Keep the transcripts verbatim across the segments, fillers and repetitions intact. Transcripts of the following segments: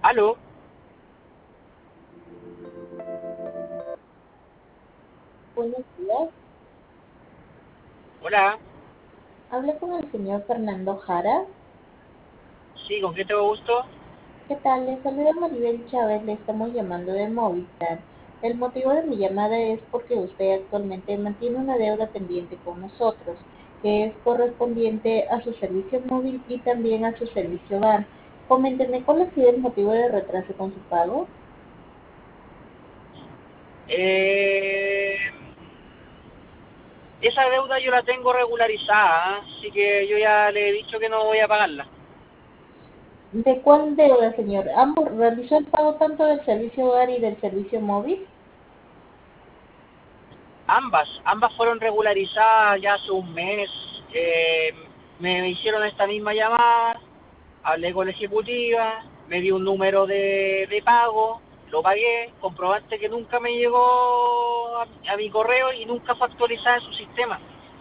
Aló, Buenos días. hola, Hablo con el señor Fernando Jara. sí, ¿con qué tengo gusto? ¿Qué tal? Le saluda Maribel Chávez. Le estamos llamando de Movistar. El motivo de mi llamada es porque usted actualmente mantiene una deuda pendiente con nosotros, que es correspondiente a su servicio móvil y también a su servicio hogar. Coménteme cuál ha sido el motivo de retraso con su pago. Eh, esa deuda yo la tengo regularizada, ¿ah? Así que yo ya le he dicho que no voy a pagarla. ¿De cuál deuda, señor? ¿Ambos realizó el pago tanto del servicio hogar y del servicio móvil? Ambas, ambas fueron regularizadas ya hace un mes. Eh, me hicieron esta misma llamada, hablé con la ejecutiva, me dio un número de, de pago, lo pagué, comprobante que nunca me llegó a, a mi correo y nunca fue actualizada en su sistema.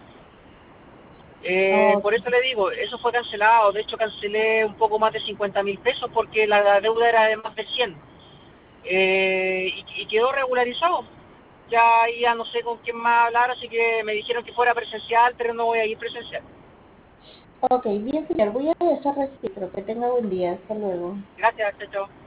Eh, Ok. por eso le digo, eso fue cancelado. De hecho, cancelé un poco más de cincuenta mil pesos porque la deuda era de más de cien. Eh, y, y quedó regularizado. Ya ahí ya no sé con quién más hablar, así que me dijeron que fuera presencial, pero no voy a ir presencial. Ok, bien, señor. Voy a dejar registro. Que tenga buen día. Hasta luego. Gracias, chao, chao.